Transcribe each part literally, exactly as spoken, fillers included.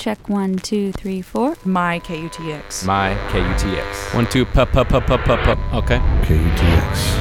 check one, two, three, four. My K U T X. My K U T X. One, two, pup, pup, pup, pup, pup, pup. Okay. K U T X.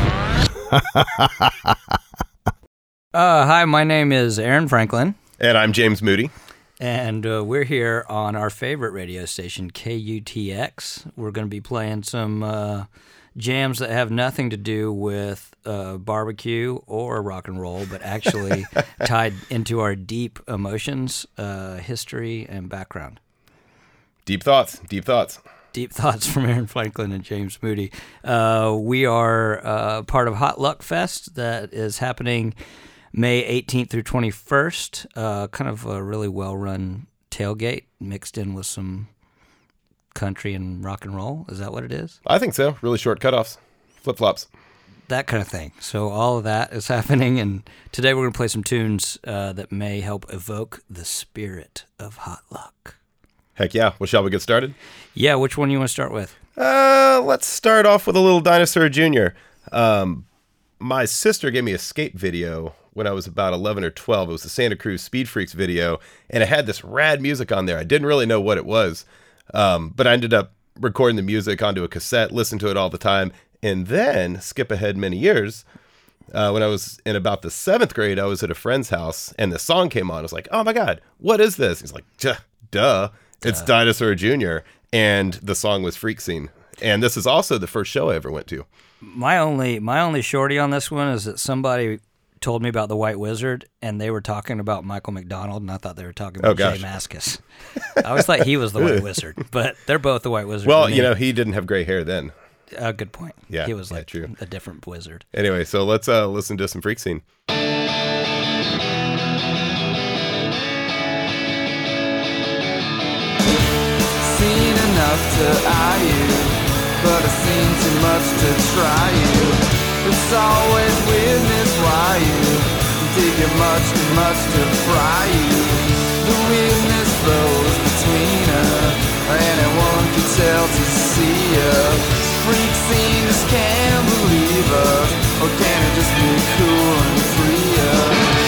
uh, hi, my name is Aaron Franklin. And I'm James Moody. And uh, we're here on our favorite radio station, K U T X. We're going to be playing some uh, jams that have nothing to do with uh, barbecue or rock and roll, but actually tied into our deep emotions, uh, history, and background. Deep thoughts, deep thoughts. Deep thoughts from Aaron Franklin and James Moody. Uh, we are uh, part of Hot Luck Fest that is happening May eighteenth through twenty-first. Uh, kind of a really well-run tailgate mixed in with some country and rock and roll. Is that what it is? I think so. Really short cutoffs, flip-flops. That kind of thing. So all of that is happening, and today we're going to play some tunes uh, that may help evoke the spirit of Hot Luck. Heck yeah. Well, shall we get started? Yeah, which one do you want to start with? Uh, let's start off with a little Dinosaur Junior Um, my sister gave me a skate video when I was about eleven or twelve. It was the Santa Cruz Speed Freaks video, and it had this rad music on there. I didn't really know what it was, um, but I ended up recording the music onto a cassette, listened to it all the time, and then skip ahead many years. Uh, when I was in about the seventh grade, I was at a friend's house, and the song came on. I was like, oh my God, what is this? He's like, duh, duh. It's Dinosaur Junior, and the song was Freak Scene. And this is also the first show I ever went to. My only my only shorty on this one is that somebody told me about the White Wizard, and they were talking about Michael McDonald, and I thought they were talking about oh, Jay Mascis. I always thought he was the White Wizard, but they're both the White Wizard. Well, you know, he didn't have gray hair then. A uh, good point. Yeah, he was like yeah, true. a different wizard. Anyway, so let's uh, listen to some Freak Scene. Seen enough to eye you, but I've seen too much to try you. It's always weirdness why you dig it much too much to fry you. The weirdness flows between us, anyone can tell to see us. Freak Scene just can't believe us, or can it just be cool and free us?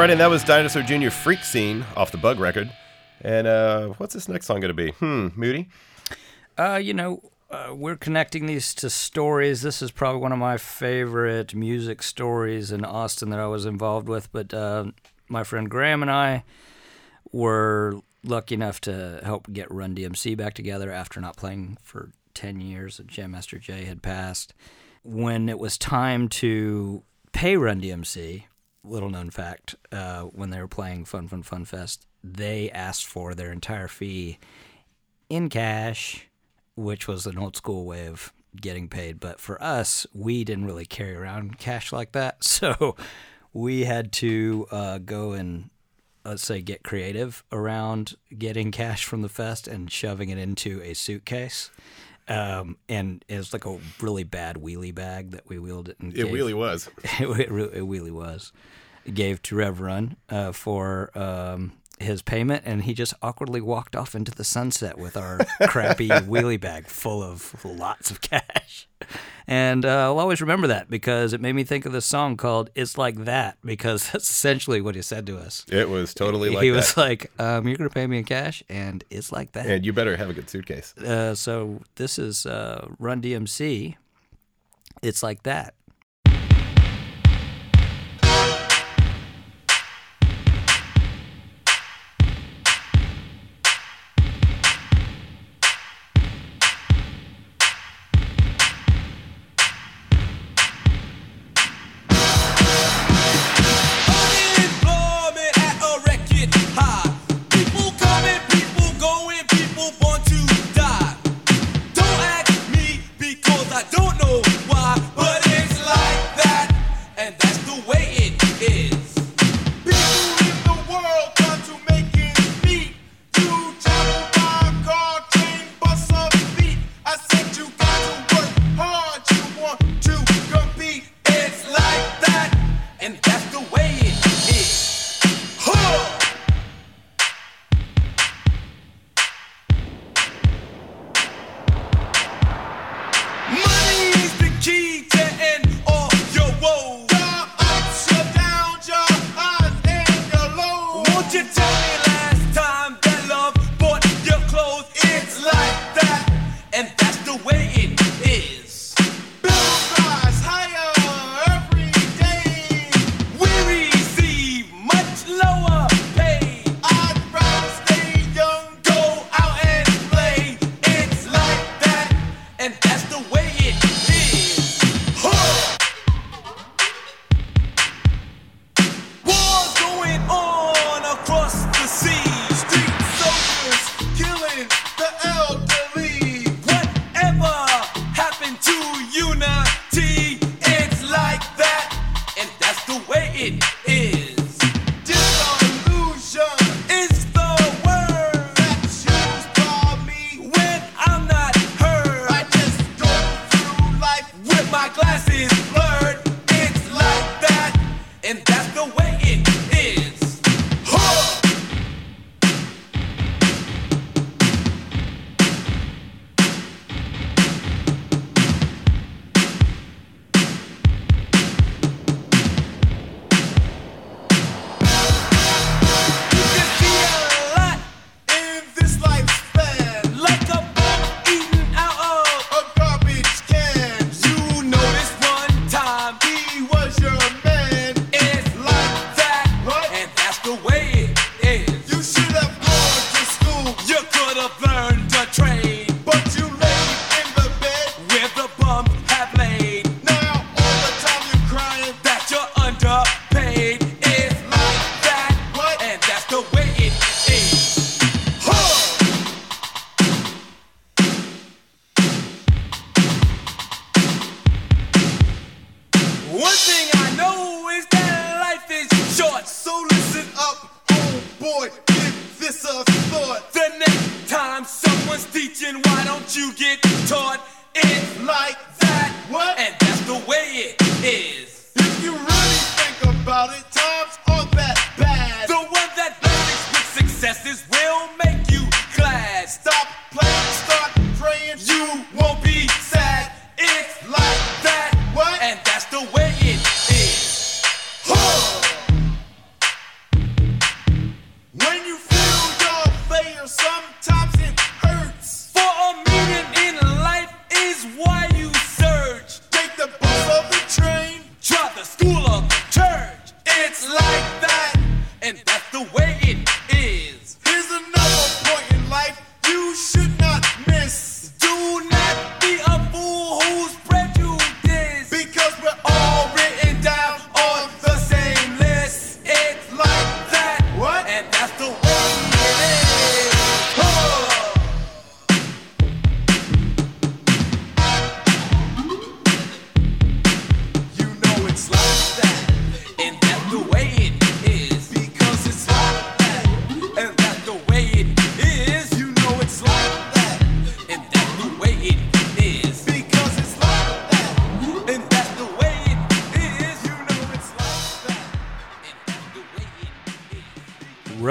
right, and that was Dinosaur Junior Freak Scene off the Bug record. And uh, what's this next song going to be? Hmm, Moody? Uh, you know, uh, we're connecting these to stories. This is probably one of my favorite music stories in Austin that I was involved with. But uh, my friend Graham and I were lucky enough to help get Run D M C back together after not playing for ten years. Jam Master Jay had passed. When it was time to pay Run D M C, little known fact, uh, when they were playing Fun Fun Fun Fest, they asked for their entire fee in cash, which was an old school way of getting paid. But for us, we didn't really carry around cash like that. So we had to uh, go and, let's say, get creative around getting cash from the fest and shoving it into a suitcase. Um, and it was like a really bad wheelie bag that we wheeled it. And It gave, really was. it, it, really, it really was. It gave to Rev Run uh, for um, his payment, and he just awkwardly walked off into the sunset with our crappy wheelie bag full of lots of cash. And uh, I'll always remember that because it made me think of this song called It's Like That, because that's essentially what he said to us. It was totally like he that. He was like, um, you're going to pay me in cash, and it's like that. And you better have a good suitcase. Uh, so this is uh, Run D M C. It's Like That.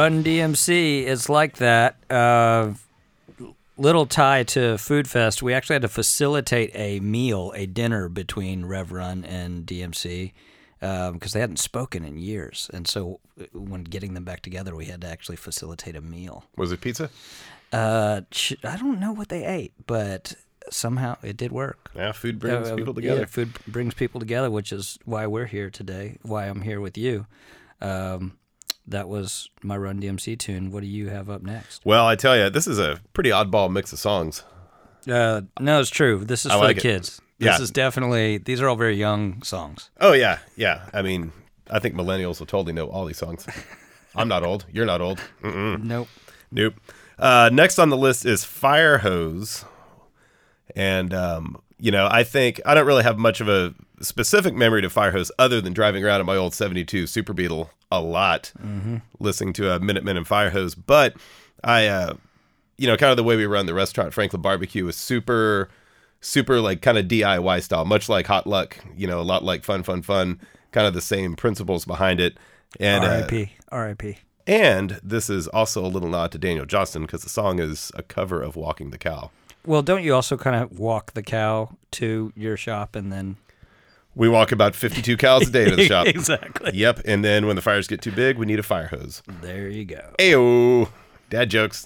Run D M C is like that. Uh, little tie to Food Fest. We actually had to facilitate a meal, a dinner between Rev Run and D M C because um, they hadn't spoken in years. And so when getting them back together, we had to actually facilitate a meal. Was it pizza? Uh, I don't know what they ate, but somehow it did work. Yeah, food brings uh, people together. Yeah, food brings people together, which is why we're here today, why I'm here with you. Um, that was my Run D M C tune. What do you have up next? Well, I tell you, this is a pretty oddball mix of songs. Uh, no, it's true. This is I for like the it. kids. This Yeah. is definitely, these are all very young songs. Oh, yeah, yeah. I mean, I think millennials will totally know all these songs. I'm not old. You're not old. Mm-mm. Nope. Nope. Uh, next on the list is Fire Hose. And, um, you know, I think I don't really have much of a specific memory to Fire Hose other than driving around in my old seventy-two Super Beetle a lot, mm-hmm. listening to a Minutemen and Fire Hose. But I, uh, you know, kind of the way we run the restaurant, Franklin Barbecue, is super, super like kind of D I Y style, much like Hot Luck, you know, a lot like Fun, Fun, Fun, kind of the same principles behind it. And R I P R I P And this is also a little nod to Daniel Johnston because the song is a cover of Walking the Cow. Well, don't you also kind of walk the cow to your shop and then... We walk about fifty-two cows a day to the shop. Exactly. Yep. And then when the fires get too big, we need a fire hose. There you go. Ayo. Dad jokes.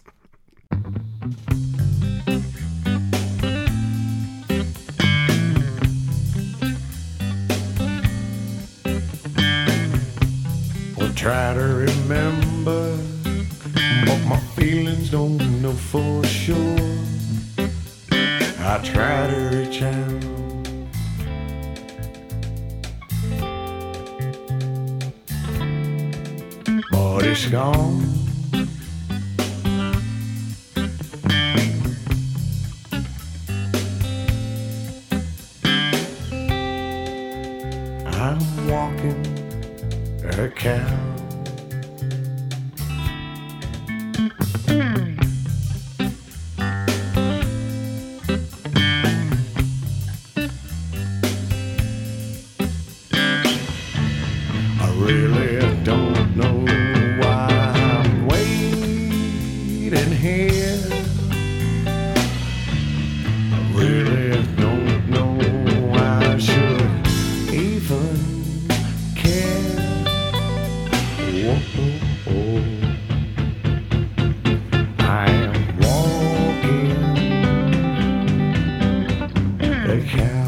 Well, try to remember, but my feelings don't know for sure. I try to reach out, but it's gone. I'm walking a cow. I really don't know why I'm waiting here. I really don't know why I should even care. Whoa, whoa, whoa. I am walking a cow.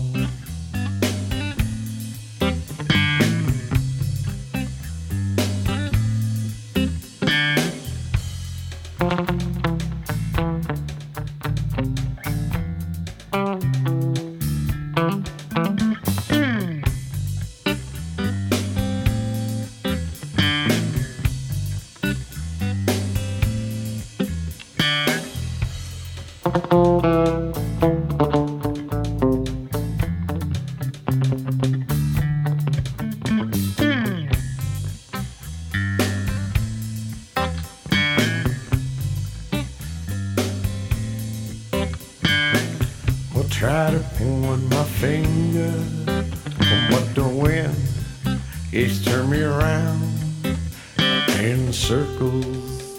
Well, try to point my finger from what the wind is turn me around in circles,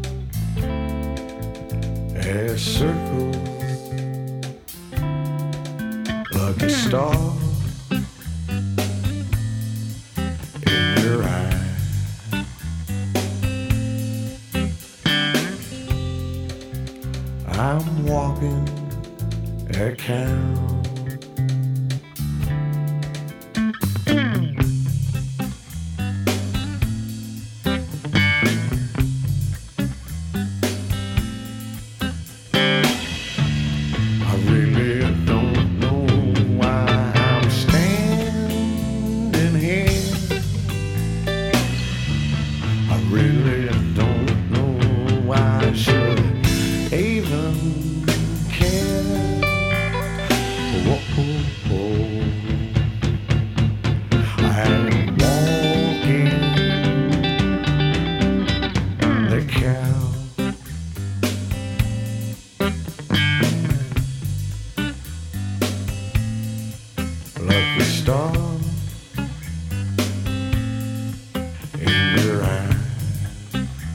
as circles, like a star in your eye. I'm walking a cow. I really don't know why I'm standing here. I really don't know why I should even care. Whoa, whoa, whoa. I'm walking the cow. Like a star in your eye.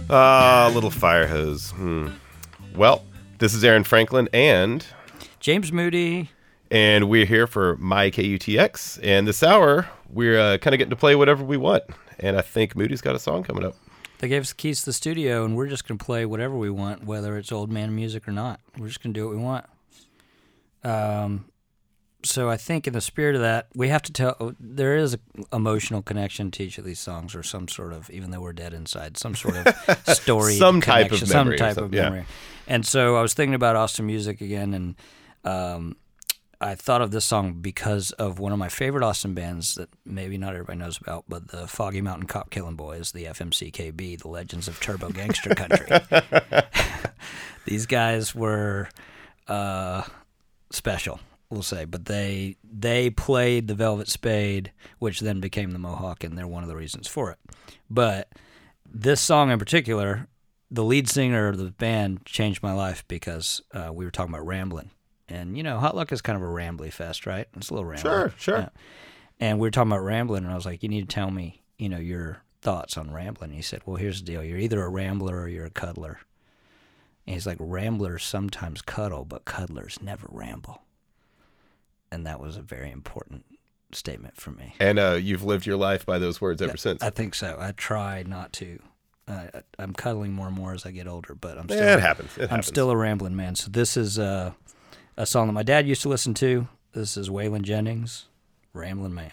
Ah, little fire hose. Hmm. Well, this is Aaron Franklin and James Moody. And we're here for My K U T X. And this hour, we're uh, kind of getting to play whatever we want. And I think Moody's got a song coming up. They gave us the keys to the studio, and we're just going to play whatever we want, whether it's old man music or not. We're just going to do what we want. Um, so I think in the spirit of that, we have to tell, there is an emotional connection to each of these songs, or some sort of, even though we're dead inside, some sort of story some connection, type of memory. Some type of memory. Yeah. And so I was thinking about Austin music again, and um, I thought of this song because of one of my favorite Austin bands that maybe not everybody knows about, but the Foggy Mountain Cop Killing Boys, the F M C K B, the Legends of Turbo Gangster Country. These guys were uh, special, we'll say, but they they played the Velvet Spade, which then became the Mohawk, and they're one of the reasons for it. But this song in particular, the lead singer of the band changed my life because uh, we were talking about Ramblin'. And, you know, Hot Luck is kind of a rambly fest, right? It's a little rambly. Sure, sure. Yeah. And we were talking about Ramblin', and I was like, you need to tell me, you know, your thoughts on Ramblin'. And he said, well, here's the deal. You're either a rambler or you're a cuddler. And he's like, ramblers sometimes cuddle, but cuddlers never ramble. And that was a very important statement for me. And uh, you've lived your life by those words ever I, since. I think so. I try not to. Uh, I'm cuddling more and more as I get older, but I'm still, yeah, it happens. It I'm happens. still a rambling man. So this is... Uh, a song that my dad used to listen to. This is Waylon Jennings, Ramblin' Man.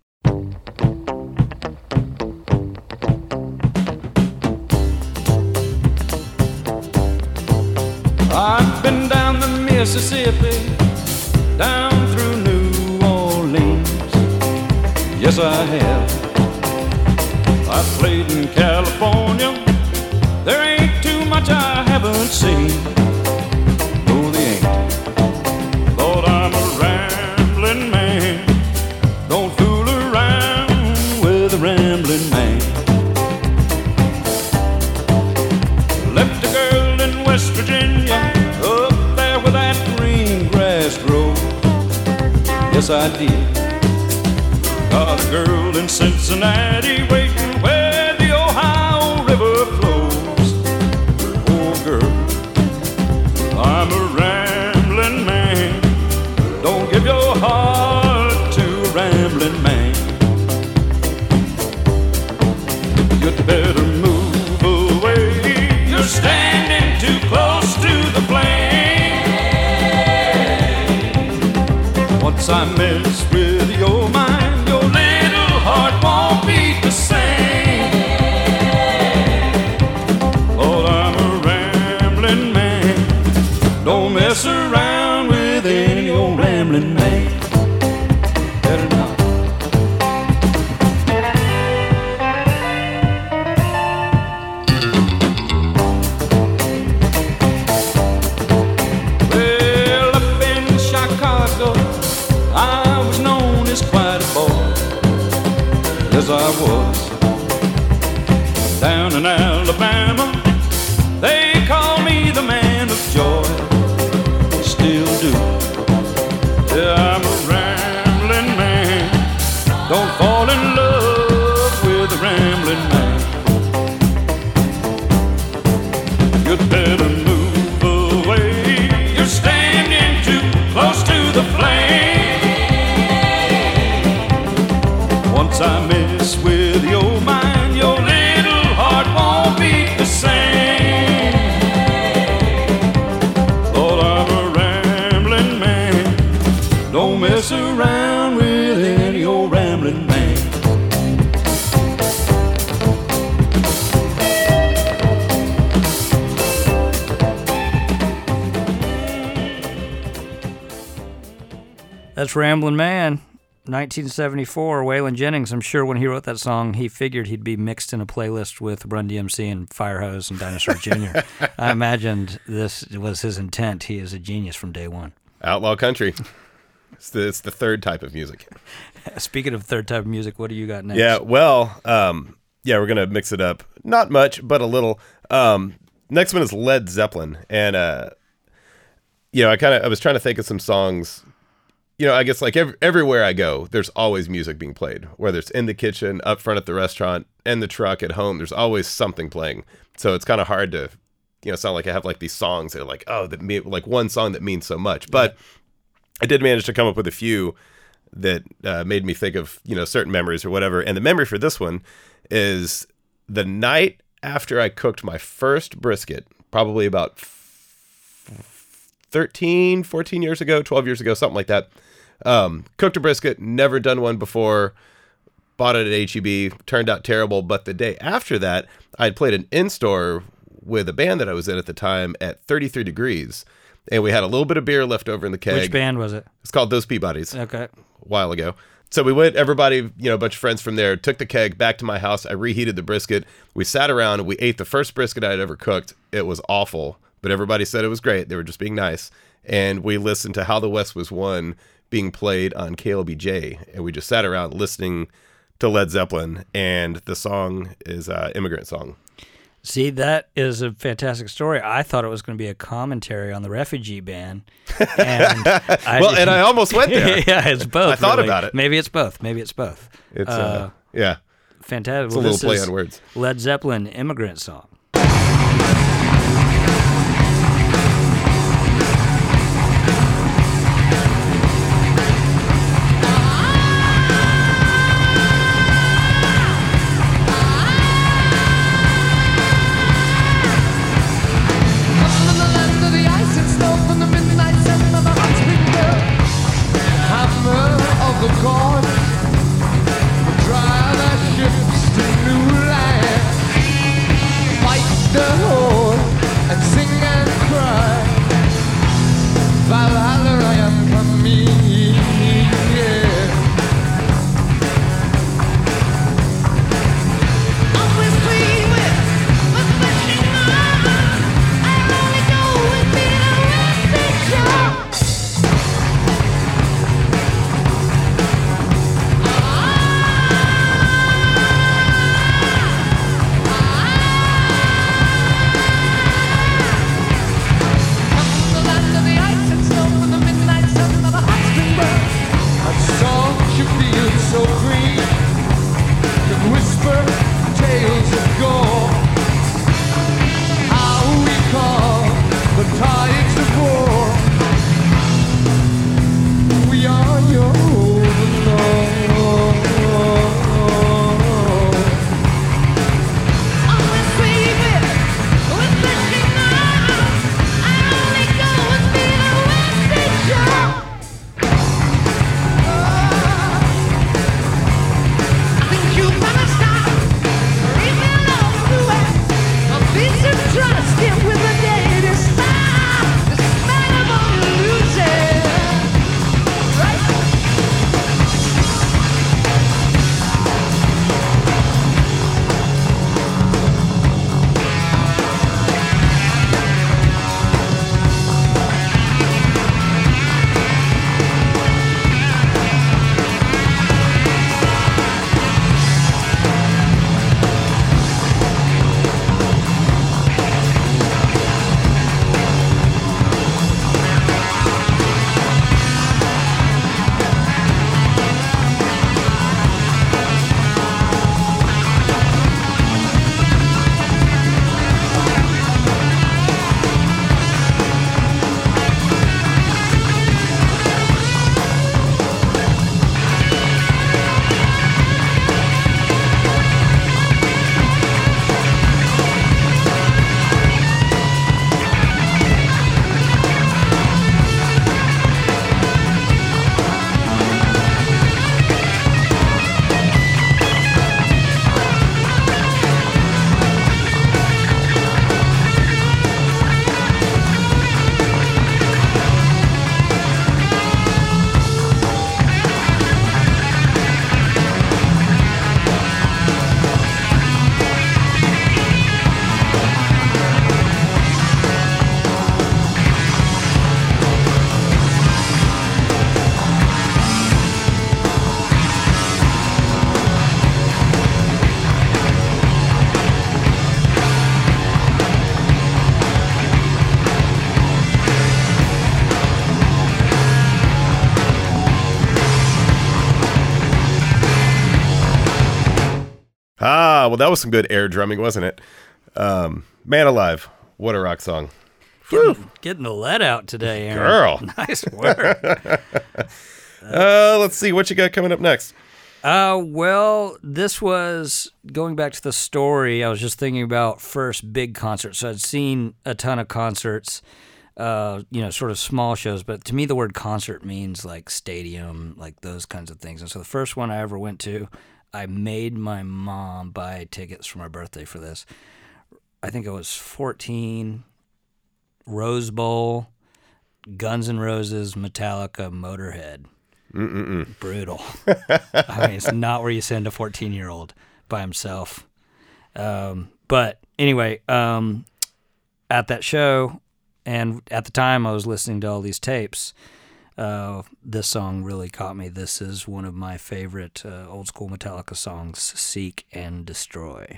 I've been down the Mississippi, down through New Orleans. Yes, I have. I played in California. There ain't too much I haven't seen. No, there ain't. Lord, I'm a rambling man. Don't fool around with a rambling man. Left a girl in West Virginia, up there where that green grass grows. Yes, I did. Got a girl in Cincinnati waiting where the Ohio River flows. Oh, girl, I'm a rambling man. Don't give your heart to a rambling man. You'd better move away. You're standing too close to the flame. Once I mess with your mind, your little heart won't beat the same. Lord, I'm a rambling man. Don't mess around with any old rambling man. Better not. Well, up in Chicago, I was known as quite a boy. Yes, I was. Down in Alabama, they call me the man of joy. Still do. Yeah, I'm a rambling man. Don't fall in love with a rambling man. You'd better move away. You're standing too close to the flame. Once I mess with your mind, your little heart won't beat the same. Lord, I'm a rambling man. Don't mess around with any old rambling man. That's Ramblin' Man, nineteen seventy-four, Waylon Jennings. I'm sure when he wrote that song, he figured he'd be mixed in a playlist with Run D M C and Firehose and Dinosaur Junior I imagined this was his intent. He is a genius from day one. Outlaw country. It's the, it's the third type of music. Speaking of third type of music, what do you got next? Yeah, well, um, yeah, we're going to mix it up. Not much, but a little. Um, next one is Led Zeppelin. And, uh, you know, I kind of I was trying to think of some songs, you know, I guess like ev- everywhere I go, there's always music being played, whether it's in the kitchen, up front at the restaurant, in the truck, at home, there's always something playing. So it's kind of hard to, you know, sound like I have like these songs that are like, oh, that mean, like one song that means so much. But I did manage to come up with a few that uh, made me think of, you know, certain memories or whatever. And the memory for this one is the night after I cooked my first brisket, probably about thirteen, fourteen years ago, twelve years ago, something like that. Um, cooked a brisket, never done one before, bought it at H E B, turned out terrible. But the day after that, I'd played an in-store with a band that I was in at the time at thirty-three degrees. And we had a little bit of beer left over in the keg. Which band was it? It's called Those Peabodys. Okay. A while ago. So we went, everybody, you know, a bunch of friends from there, took the keg back to my house. I reheated the brisket. We sat around and we ate the first brisket I had ever cooked. It was awful, but everybody said it was great. They were just being nice. And we listened to How the West Was Won being played on K L B J. And we just sat around listening to Led Zeppelin. And the song is uh, Immigrant Song. See, that is a fantastic story. I thought it was going to be a commentary on the refugee ban. And I, well, and I almost went there. Yeah, it's both. I thought really. about it. Maybe it's both. Maybe it's both. It's, uh, uh, yeah. Fantastic. It's well, a little this play is on words. Led Zeppelin, Immigrant Song. Fight well, that was some good air drumming, wasn't it? Um, Man Alive, what a rock song. Getting, getting the lead out today, Aaron. Girl. Nice work. uh, let's see, what you got coming up next? Uh, well, this was, going back to the story, I was just thinking about first big concerts. So I'd seen a ton of concerts, uh, you know, sort of small shows, but to me the word concert means like stadium, like those kinds of things. And so the first one I ever went to, I made my mom buy tickets for my birthday for this. I think I was fourteen, Rose Bowl, Guns N' Roses, Metallica, Motorhead. Mm-mm-mm. Brutal. I mean, it's not where you send a fourteen-year-old by himself. Um, but anyway, um, at that show, and at the time I was listening to all these tapes, uh, this song really caught me. This is one of my favorite uh, old-school Metallica songs, Seek and Destroy.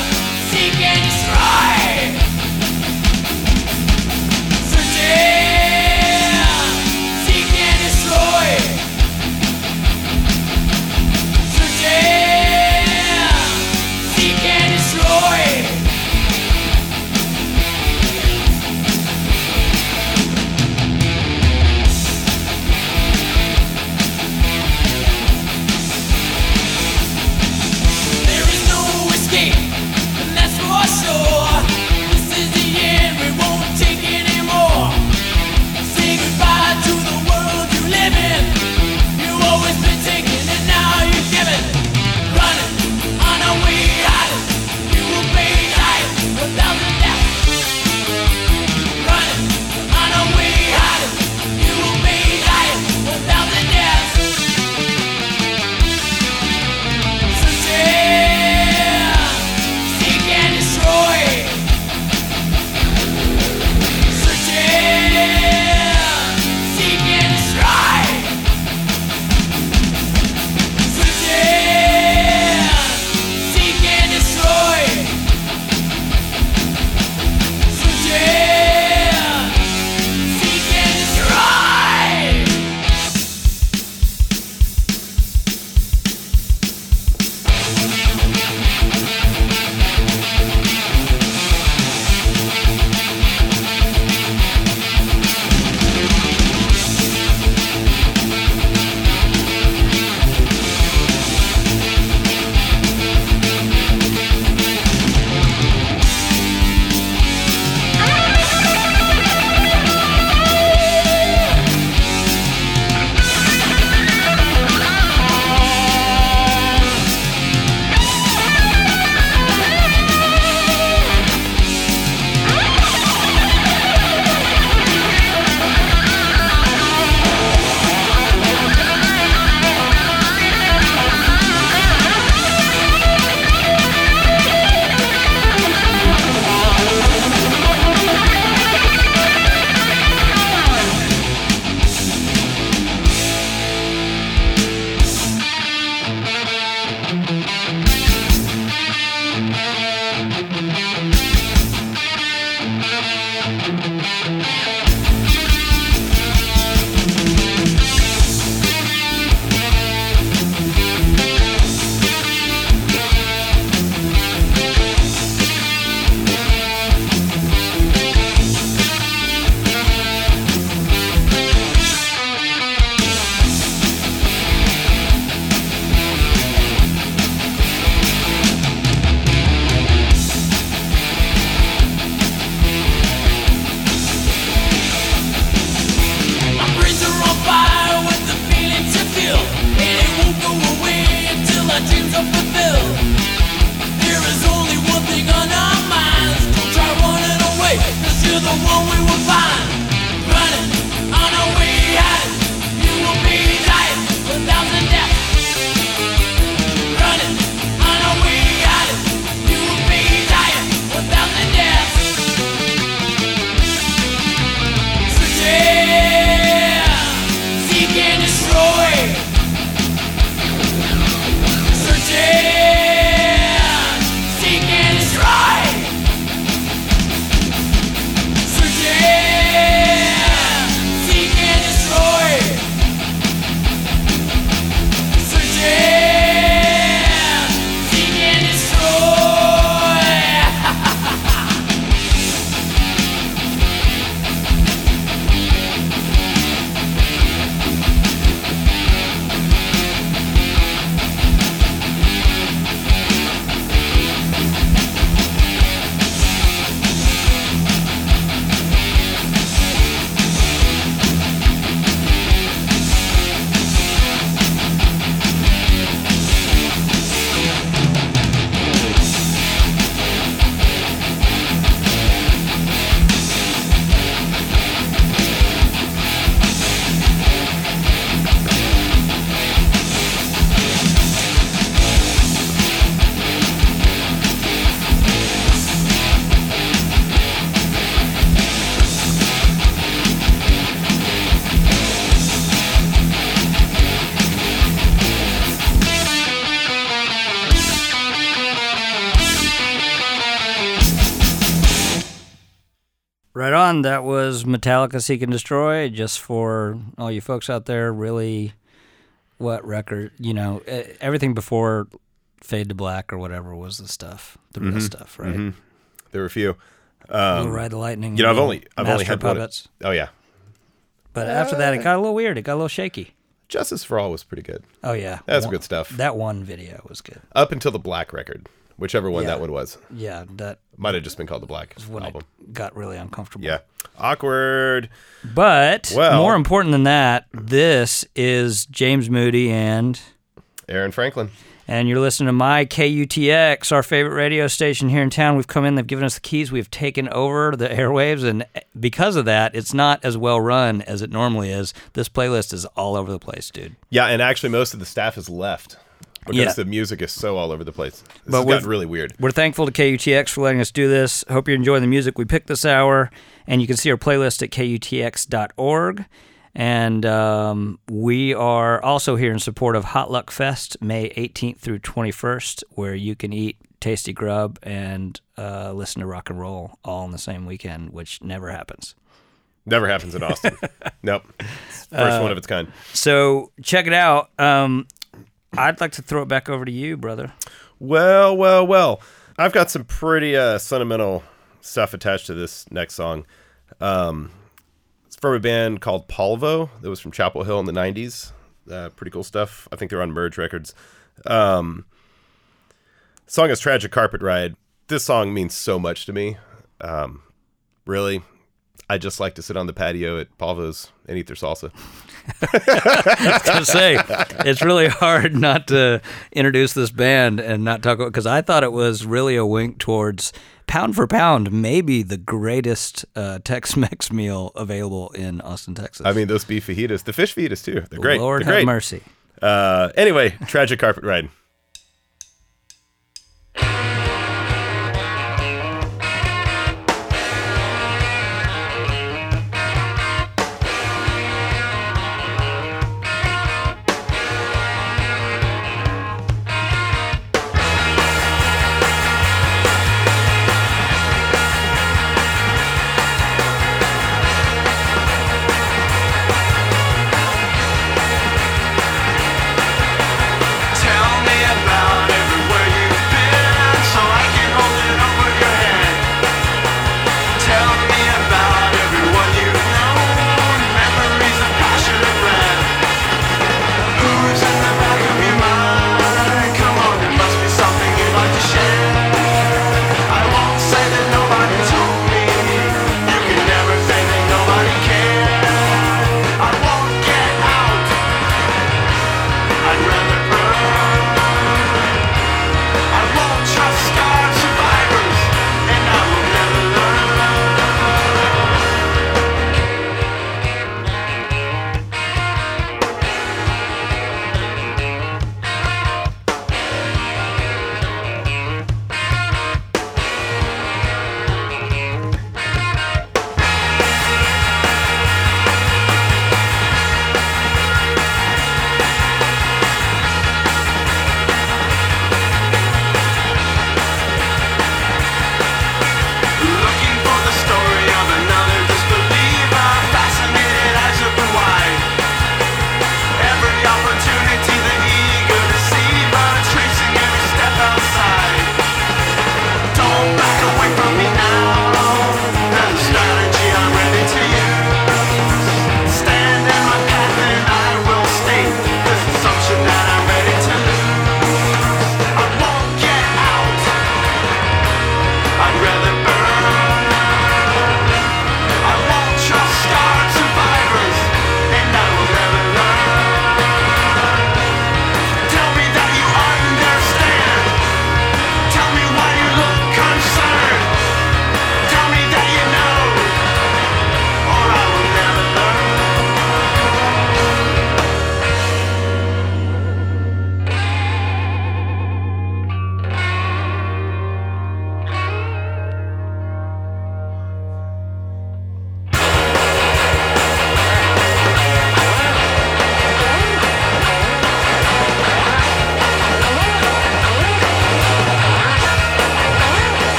Seek and destroy. Searching. dreams are fulfilled. There is only one thing on our minds. Don't try running away, cause you're the one we will find. Running on our way out, you will be dying a thousand deaths. Running on our way out, you will be dying a thousand deaths. Searching, seek and destroy. Searching, seek and destroy. Searching, seek and destroy. Searching, seek and destroy. Right on. That was Metallica Seek and Destroy. Just for all you folks out there, really, what record, you know, eh, everything before Fade to Black or whatever was the stuff, the real Mm-hmm. stuff, right? Mm-hmm. There were a few. Little Um, Ride the Lightning. you know, I've Little only I've only Master had one. Puppets. Oh yeah, But after that, it got a little weird. It got a little shaky. Justice for All was pretty good. Oh, yeah. That's One- good stuff. That one video was good. Up until the Black record, whichever one Yeah. that one was. Yeah, that Might have just been called the Black was when album. it got really uncomfortable. Yeah, awkward. But Well- more important than that, this is James Moody and Aaron Franklin. and you're listening to my K U T X, our favorite radio station here in town. We've come in, they've given us the keys, we've taken over the airwaves, and because of that, it's not as well run as it normally is. This playlist is all over the place, dude. Yeah, and actually most of the staff has left because Yeah. the music is so all over the place. This But has we've- gotten really weird. We're thankful to K U T X for letting us do this. Hope you're enjoying the music we picked this hour, and you can see our playlist at K U T X dot org. And um, we are also here in support of Hot Luck Fest, May eighteenth through twenty-first, where you can eat tasty grub and uh, listen to rock and roll all in the same weekend, which never happens. Never happens in Austin. Nope. It's the first Uh, one of its kind. So check it out. Um, I'd like to throw it back over to you, brother. Well, well, well. I've got some pretty uh, sentimental stuff attached to this next song. Um, it's from a band called Polvo that was from Chapel Hill in the nineties. Uh, pretty cool stuff. I think they're on Merge Records. Um, the song is Tragic Carpet Ride. This song means so much to me. Um, really, I just like to sit on the patio at Polvo's and eat their salsa. I was gonna say, it's really hard not to introduce this band and not talk about, because I thought it was really a wink towards pound for pound, maybe the greatest uh, Tex-Mex meal available in Austin, Texas. I mean, those beef fajitas, the fish fajitas too. They're great. Lord They're have great. mercy. Uh, anyway, Tragic Carpet Ride. Tell me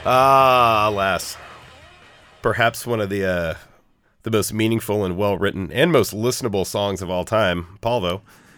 Ah, alas. Perhaps one of the uh, the most meaningful and well-written and most listenable songs of all time, Polvo.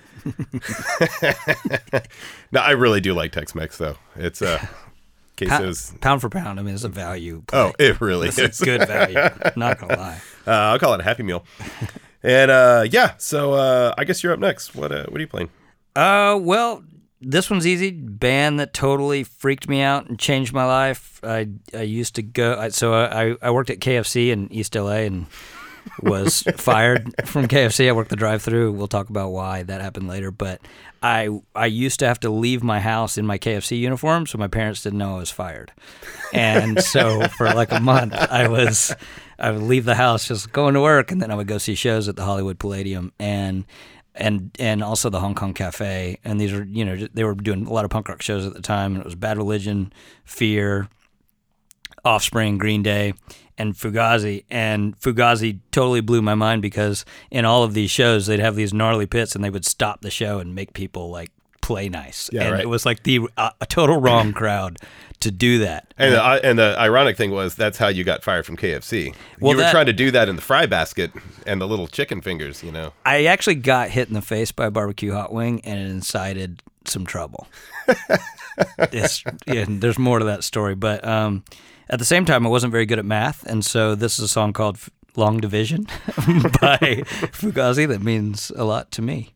No, I really do like Tex-Mex, though. It's uh, quesos. Pound, pound for pound, I mean, it's a value play. Oh, it really it's is. a good value. Not going to lie. Uh, I'll call it a Happy Meal. And uh, yeah, so uh, I guess you're up next. What uh, what are you playing? Uh, well, this one's easy. Band that totally freaked me out and changed my life. I I used to go. I, so I I worked at K F C in East L A and was fired from K F C. I worked the drive-thru. We'll talk about why that happened later. But I I used to have to leave my house in my K F C uniform, so my parents didn't know I was fired. And so for like a month, I was I would leave the house just going to work, and then I would go see shows at the Hollywood Palladium and. And and also the Hong Kong Cafe, and these are, you know, they were doing a lot of punk rock shows at the time, and it was Bad Religion, Fear, Offspring, Green Day, and Fugazi. And Fugazi totally blew my mind because in all of these shows, they'd have these gnarly pits, and they would stop the show and make people like play nice. Yeah, and right. It was like the uh, a total wrong crowd to do that. And the, and the ironic thing was that's how you got fired from K F C. Well, you were that- trying to do that in the fry basket and the little chicken fingers, you know. I actually got hit in the face by a barbecue hot wing, and it incited some trouble. it's, yeah, there's more to that story, but um, at the same time, I wasn't very good at math, and so this is a song called Long Division by Fugazi that means a lot to me.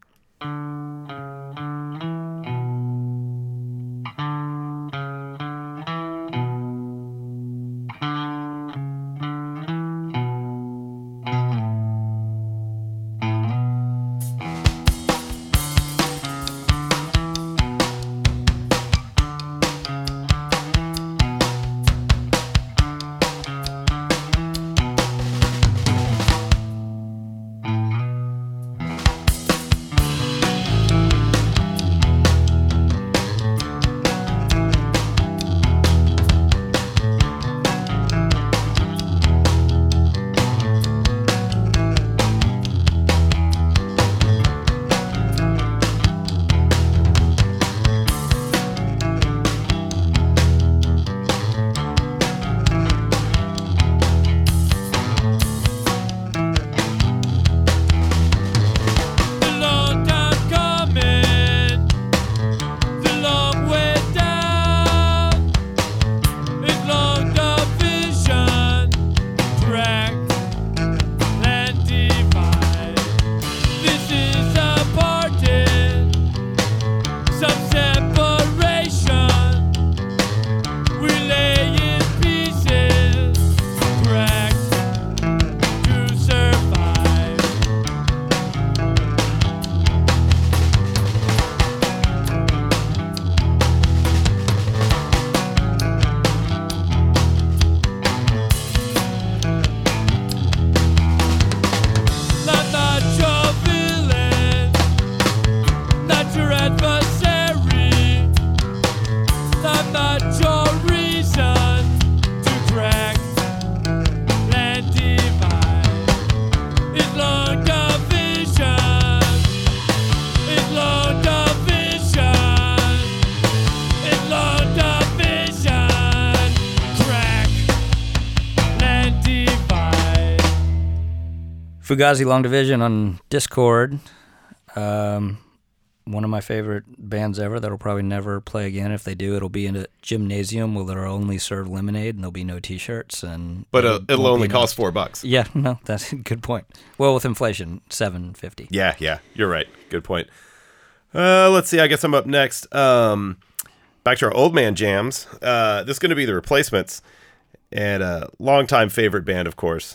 Fugazi Long Division on Discord. Um, one of my favorite bands ever that'll probably never play again. If they do, it'll be in a gymnasium where they'll only serve lemonade and there'll be no T-shirts. And But uh, it'll won't only be cost enough. four bucks. Yeah, no, that's a good point. Well, with inflation, seven fifty. Yeah, yeah, you're right. Good point. Uh, let's see. I guess I'm up next. Um, back to our old man jams. Uh, this is going to be The Replacements, and a longtime favorite band, of course.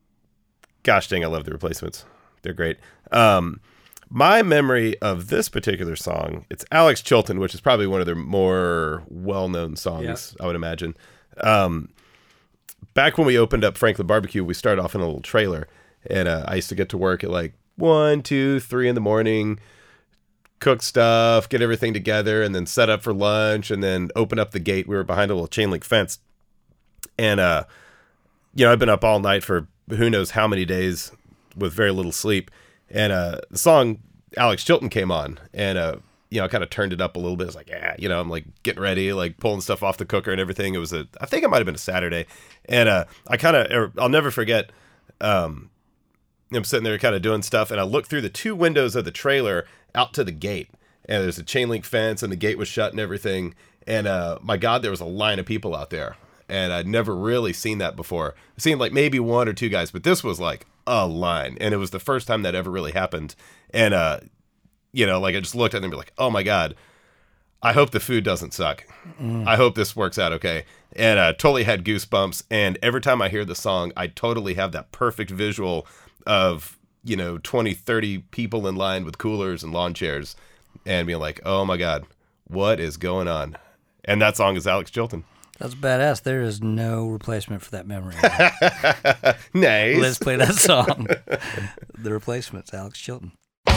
Gosh dang, I love The Replacements. They're great. Um, my memory of this particular song, it's Alex Chilton, which is probably one of their more well-known songs, I would imagine. Um, back when we opened up Franklin Barbecue, we started off in a little trailer, and uh, I used to get to work at like one, two, three in the morning, cook stuff, get everything together, and then set up for lunch, and then open up the gate. We were behind a little chain link fence, and uh, you know, I've been up all night for who knows how many days with very little sleep, and uh, the song Alex Chilton came on, and uh, you know, I kind of turned it up a little bit. It's like, yeah, you know, I'm like getting ready, like pulling stuff off the cooker and everything. It was a, I think it might have been a Saturday. And uh, I kind of, I'll never forget, um, I'm sitting there kind of doing stuff, and I looked through the two windows of the trailer out to the gate, and there's a chain link fence, and the gate was shut and everything. And uh, my God, there was a line of people out there, and I'd never really seen that before. I've seen like maybe one or two guys, but this was like a line, and it was the first time that ever really happened. And uh, you know, like I just looked at them and be like, oh my God, I hope the food doesn't suck. Mm. I hope this works out okay. And uh, totally had goosebumps. And every time I hear the song, I totally have that perfect visual of, you know, twenty, thirty people in line with coolers and lawn chairs and being like, oh my God, what is going on? And that song is Alex Chilton. That's badass. There is no replacement for that memory. Nice. Let's play that song. The Replacement's Alex Chilton.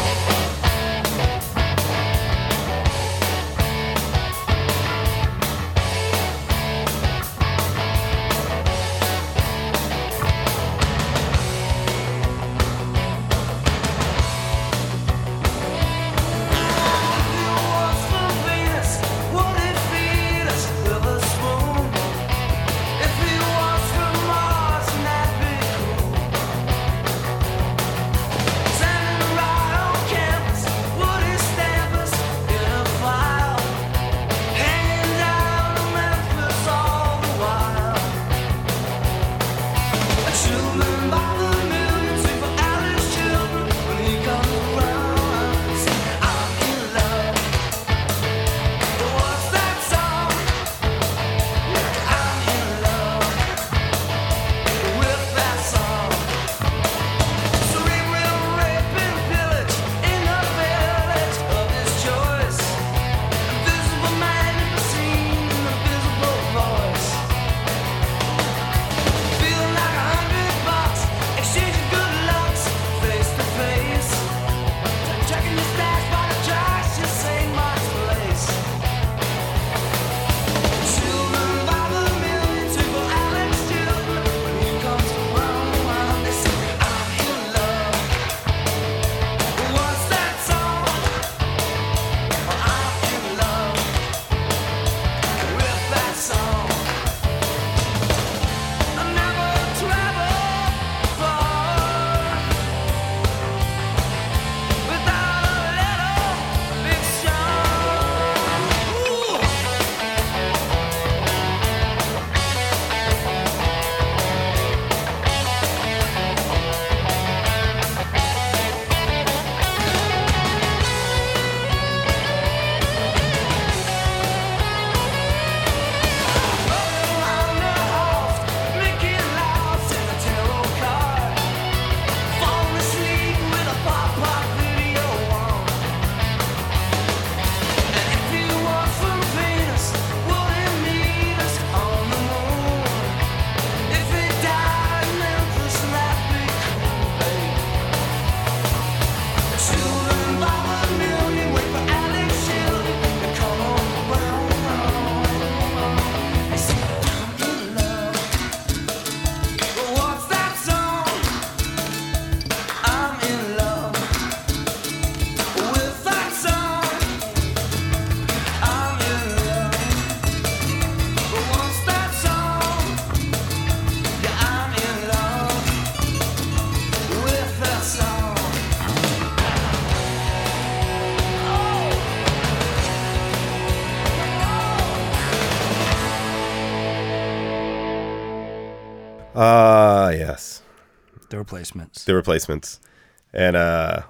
Ah, uh, yes. The Replacements. The Replacements. And uh,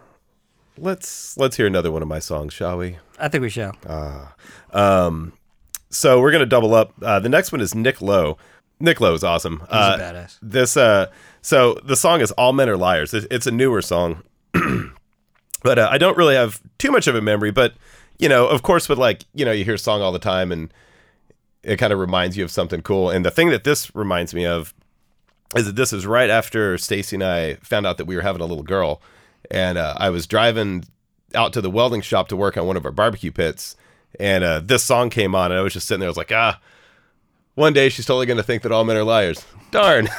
let's let's hear another one of my songs, shall we? I think we shall. Ah. Um, so we're going to double up. Uh, the next one is Nick Lowe. Nick Lowe is awesome. He's uh, a badass. This, uh, so the song is All Men Are Liars. It's a newer song. But uh, I don't really have too much of a memory. But, you know, of course, with like, you know, you hear a song all the time and it kind of reminds you of something cool. And the thing that this reminds me of is that this is right after Stacy and I found out that we were having a little girl. And uh, I was driving out to the welding shop to work on one of our barbecue pits. And uh, this song came on, and I was just sitting there. I was like, ah, one day she's totally going to think that all men are liars. Darn.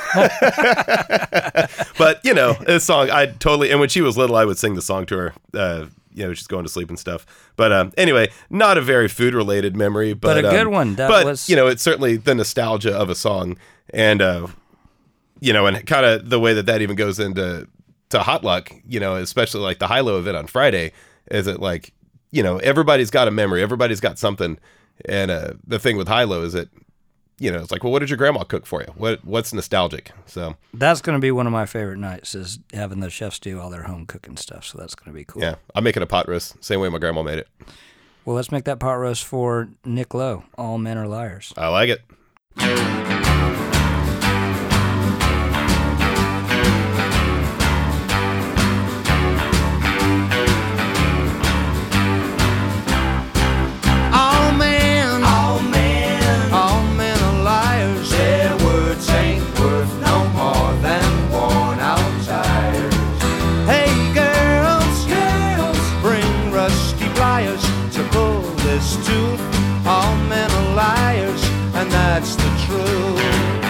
But, you know, this song, I totally, and when she was little, I would sing the song to her, uh, you know, just going to sleep and stuff. But um, anyway, not a very food related memory, but, But a good um, one. That but was- you know, it's certainly the nostalgia of a song, and uh, you know, and kind of the way that that even goes into to Hot Luck, you know, especially like the Hilo event on Friday, is it like, you know, everybody's got a memory, everybody's got something, and uh, the thing with Hilo is that, you know, it's like, well, what did your grandma cook for you? What what's nostalgic? So That's going to be one of my favorite nights, is having the chefs do all their home cooking stuff. So that's going to be cool. yeah, I'm making a pot roast, same way my grandma made it. Well, let's make that pot roast for Nick Lowe. All Men Are Liars. I like it. All men, all men, all men are liars. Their words ain't worth no more than worn out tires. Hey girls, girls, bring rusty pliers to pull this tooth. All men are liars, and that's the truth.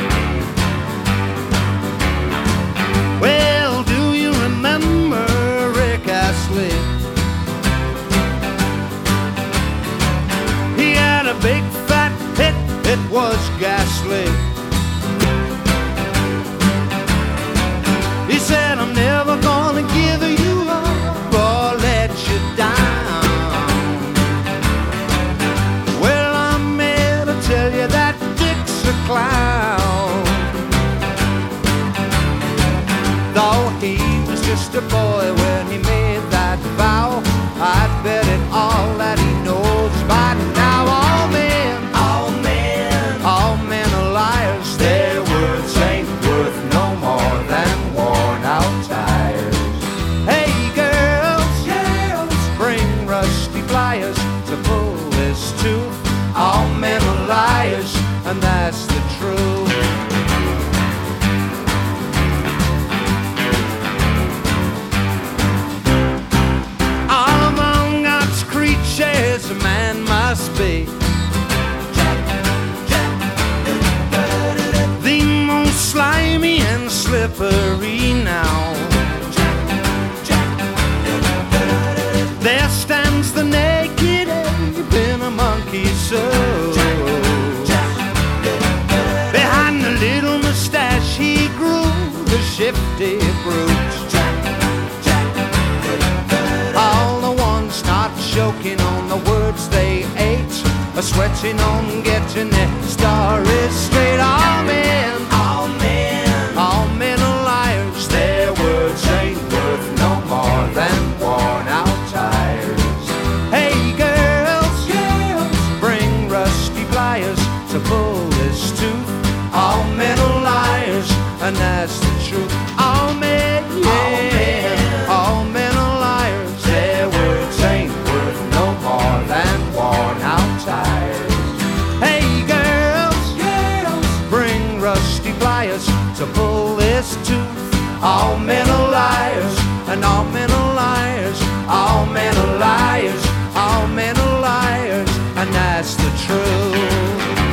Well, do you remember Rick Astley? He had a big fat pit, it was ghastly. He said, I'm never gonna give you up or let you down. Well, I'm here to tell you that Dick's a clown. Though he was just a boy when he made that vow, I'd bet it all that he knows by now. All men, all men, all men are liars. Their words ain't worth no more than worn out tires. Hey girls, girls, bring rusty pliers to pull this tooth. All men are liars, and that's the truth. All among God's creatures, a man must be the most slimy and slippery now. There stands the naked ape in a monkey's suit. Behind the little mustache he grew, the shifty brute. All the ones not choking on the words they ate, are sweating on getting their stories straight. All men, all men, all men are liars. Their words ain't worth no more than worn out tires. Hey girls, girls, bring rusty pliers to pull this tooth. All men are liars, and that's the truth. All men, yeah, all men are liars. Their words ain't worth no more than worn out tires. Hey girls, girls, bring rusty pliers to pull this tooth. All men are liars, and all men are liars. All men are liars, all men are liars, and that's the truth.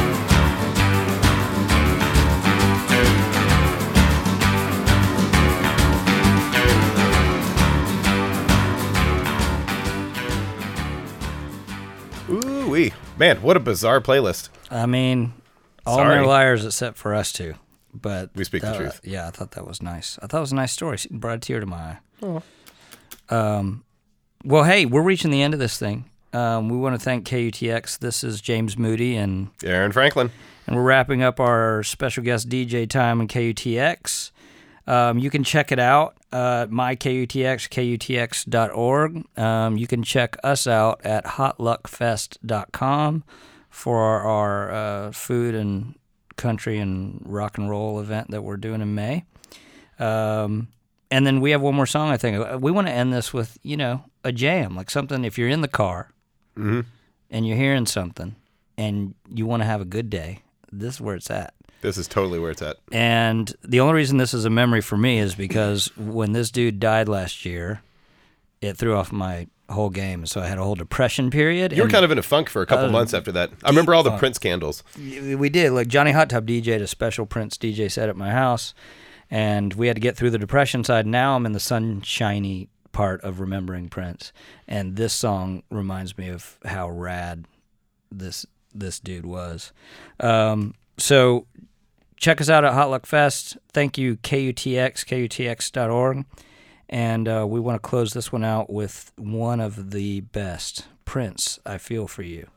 Ooh wee, man, what a bizarre playlist. I mean, all Sorry. Men Are Liars except for us two. But We speak the that- truth. Yeah, I thought that was nice. I thought it was a nice story. It brought a tear to my eye. Um, well, hey, we're reaching the end of this thing. Um, we want to thank K U T X. This is James Moody, and Aaron Franklin. and we're wrapping up our special guest D J time in K U T X. Um, you can check it out uh, at my K U T X, K U T X dot org. Um, you can check us out at hot luck fest dot com for our, our uh, food and country and rock and roll event that we're doing in May. Um, and then we have one more song, I think. We want to end this with, you know, a jam, like something if you're in the car Mm-hmm. and you're hearing something and you want to have a good day, this is where it's at. This is totally where it's at. And the only reason this is a memory for me is because when this dude died last year, it threw off my whole game. So I had a whole depression period. You were and kind of in a funk for a couple uh, months after that. I remember all the funk. Prince candles. we did. Like Johnny Hot Tub D J'd a special Prince D J set at my house, and we had to get through the depression side. Now I'm in the sunshiny part of remembering Prince, and this song reminds me of how rad this this dude was. Um, so check us out at Hot Luck Fest. Thank you, K U T X, K U T X dot org. And uh, we want to close this one out with one of the best, Prince, I Feel For You.